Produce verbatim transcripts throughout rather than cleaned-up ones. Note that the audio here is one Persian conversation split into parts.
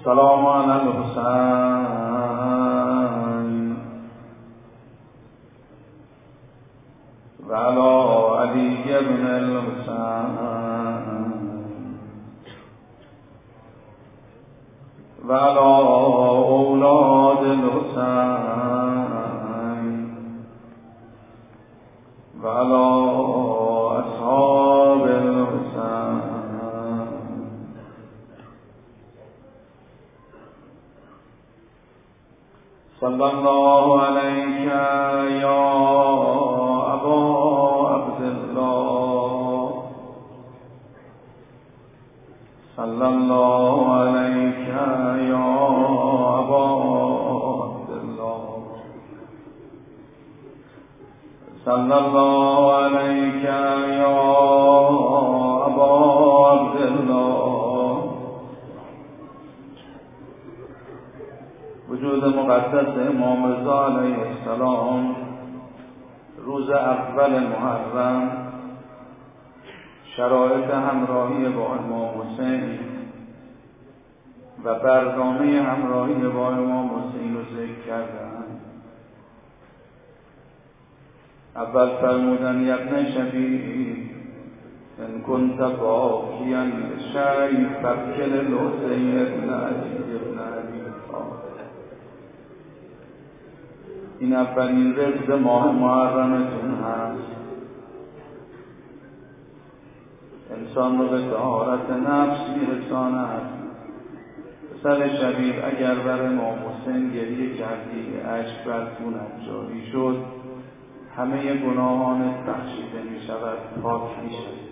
سلام علی الحسین و علی علی بن الحسین و علی اولاد الحسین و علی اصحاب الحسین. صلی الله علیک یا ابا عبدالله، صلی الله علیک یا ابا عبدالله، صلی الله علیک یا ابا عبدالله. وجود مقدس امام رضا علیه السلام روز اول محرم، شرایط همراهی با امام حسین و برنامه همراهی با امام حسین رو ذکر کردند. اول فرمودن ابن شبیب ان کنت باکیا شیء فابکل الحسین ابن علی ابن علی. این اولین رزق ماه محرمتون هست. انسان رو به طهارت نفس میرساند. پسر شبیب اگر بر امام حسین گریه کردی، اشک بر خونت جاری شد، همه گناهانت بخشیده می شود، پاک می شود.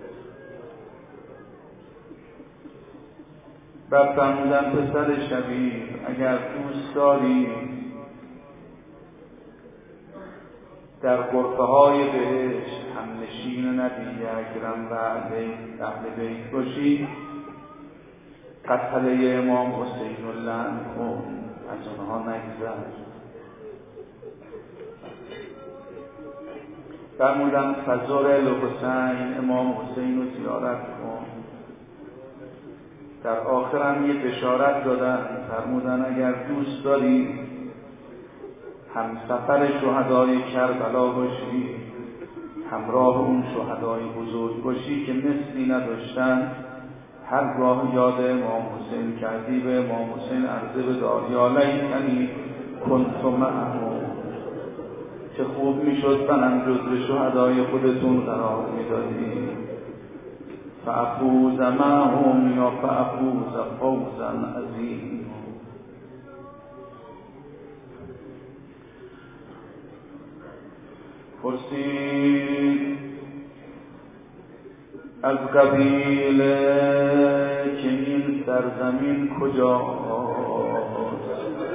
بعد فرمودن پسر شبیب اگر دوست داری در غرفه های بهشت همنشین نبی اکرم و اهل بیت باشی، قتله امام حسین رو لعن کن، از آنها نگذر. فرمودن فزار الحسین، امام حسین رو زیارت کن. در آخر هم یه بشارت دادن، فرمودن اگر دوست داری همسفر شهدای کربلا باشی، همراه اون شهدای بزرگ باشی که مثلی نداشتن، هرگاه یاد امام حسین کردی به امام حسین عرضه بدار یا لیتنی کنت معهم، که خوب میشد منم جزو شهدای خودتون قرار میدادی. فافوز معهم یا فافوز فوزا عظیم. پرسید از قبیل که این سرزمین کجاست؟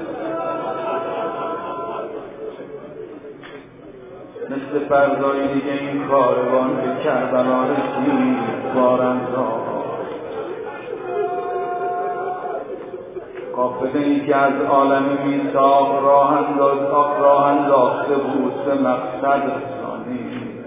مثل فردای دیگه این کاروان به کربلا رسید، بارندها قافله‌ای که از عالم میثاق راه انداز راه انداخته بود به مقصد رسانید.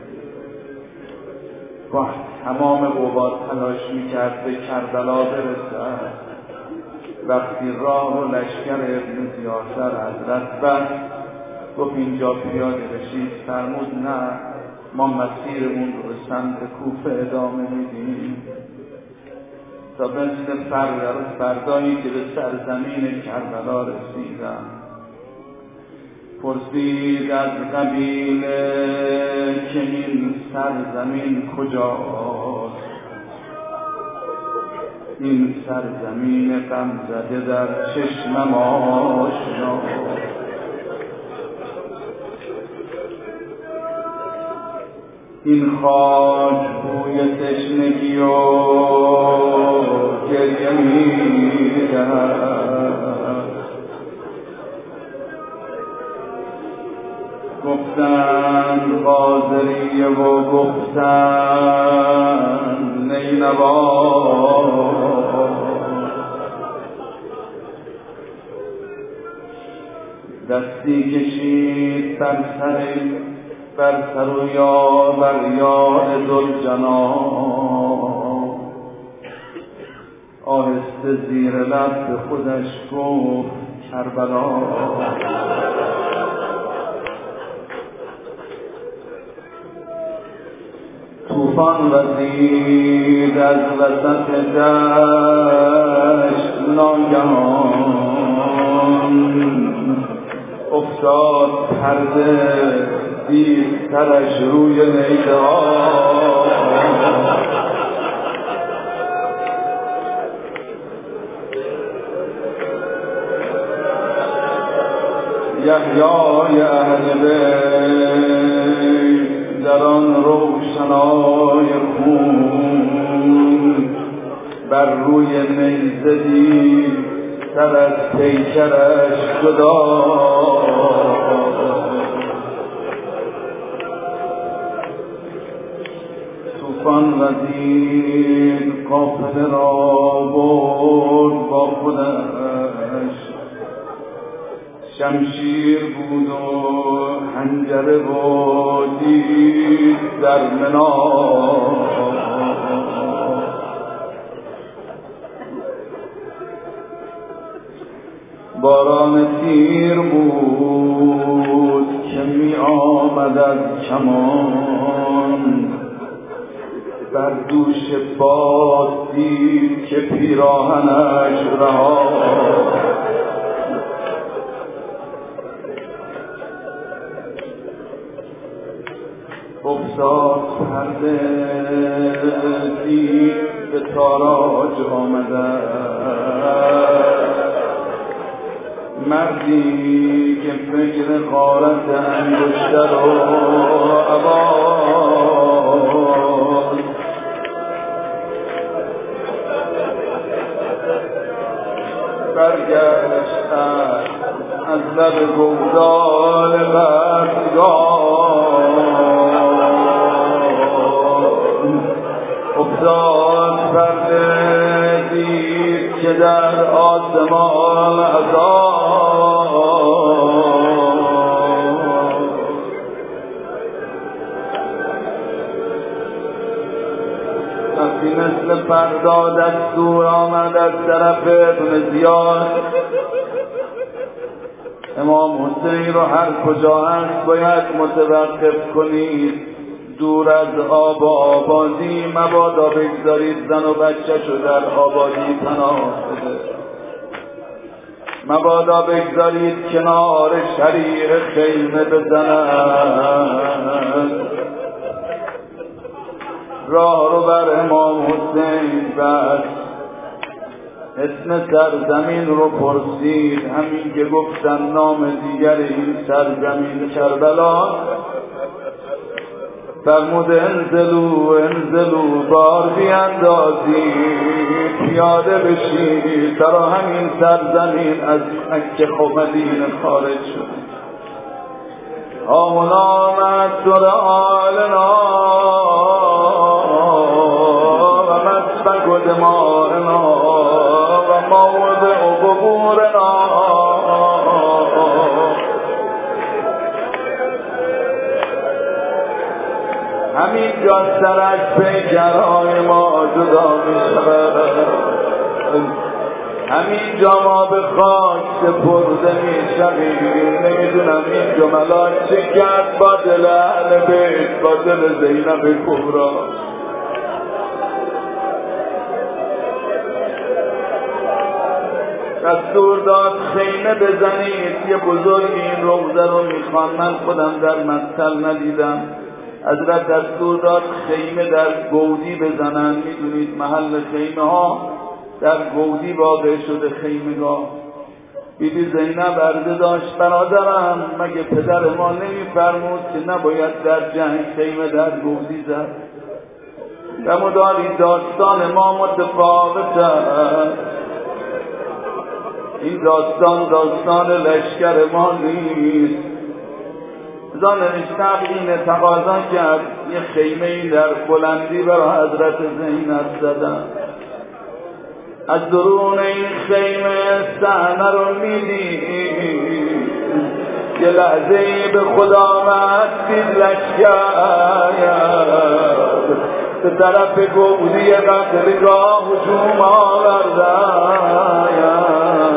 گاه تمام قوا تلاش میکرد به کربلا برسد. وقتی راه و لشکر ابن زیاسر حضرت بست، گفت اینجا پیاده بشید. فرمود نه، ما مسیرمون رو به سمت کوفه ادامه میدیم تا مثل فردایی که به سرزمین کربلا رسیدن. پرسید از قبیله که این سرزمین کجاست؟ این سرزمین غم زده در چشمم آشناست. این خاک بوی تشنگی و گریه می‌دهد. گفتن قاضریه و گفتن نینوا، دستی کشید بر سر بر سر و یا بر یاد ذوالجلال، آهسته گفته زیر لب به خودش گفت کربلا. طوفان وزید از وسط دشت ناگهان، افتاد پرده دید سرش روی میدان. یحیای اهل بیت در آن روشنای خون بر روی نیزه دید سر از پیکرش جدا. طوفان وزید قافله را برد با خودش، شمشیر بود و حنجره و دید در منار. باران تیر بود که می آمد از کمان، بر دوش باد دید که پیراهنش رها. افتاد پرده دید به تاراج آمده، مردی که فکر غارت انگشتر و عباس، برگشت از لب گودال بردگان. افتاد پرده دید که در آسمان عذاب، وقتی مثل فردا دستور آمد از طرف ابن زیاد، امام حسین رو هر کجا هست باید متوقف کنید، دور از آب و آبادی مبادا بگذارید زن و بچه شو در آبادی پناه بده، مبادا بگذارید کنار شریع خیمه بزنند. راه رو بر امام حسین بست، اسم سرزمین رو پرسید، همین که گفتن نام دیگر این سرزمین کربلا، فرمود انزلو انزلو بار بیاندازید، پیاده بشید، در همین سرزمین از مکه و مدینه خارج شد. آمنا مدر آلنا و مسبک و دمائنا و موضع و قبورنا. همین جا سرک پیکرهای ما جدا می شود، همین جا ما به خاک سپرده می شویم. نمیدونم این جملات چه کرد با دل اهل بیت، با دل زینب کبرا. دستور داد خیمه بزنید. یه بزرگ این روزه رو میخوان، من خودم در مقتل ندیدم. حضرت دستور داد خیمه در گودی بزنن. میدونید محل خیمه ها در گودی واقع شده خیمگاه. بیبی زینب عرضه داشت برادرم مگه پدر ما نمیفرمود که نباید در جنگ خیمه در گودی زد؟ نمودار این داستان ما متفاوت است. این داستان داستان لشکر ما نیست. زان نوشتم این تقاضا کرد یه خیمه در بلندی برای حضرت زینب زدن. از درون این خیمه صحنه رو میدید، یه لحظه به خدا آمد دید لشکر به طرف گودی قتلگاه هجوم آوردند.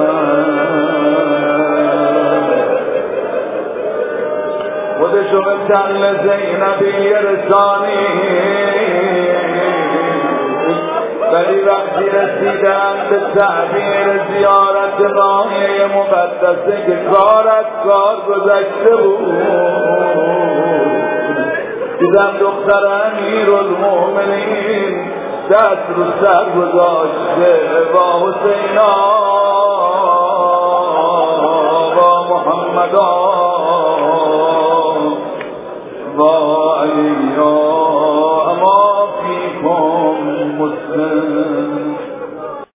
خودشو به تن زینبی رسانی، ولی وقتی رسیدن به تعبیر زیارت ماهیه مقدسه که کار از کار گذشته بود، دیدن دختر امیرالمومنین دست رو سر گذاشته با حسینا با محمدا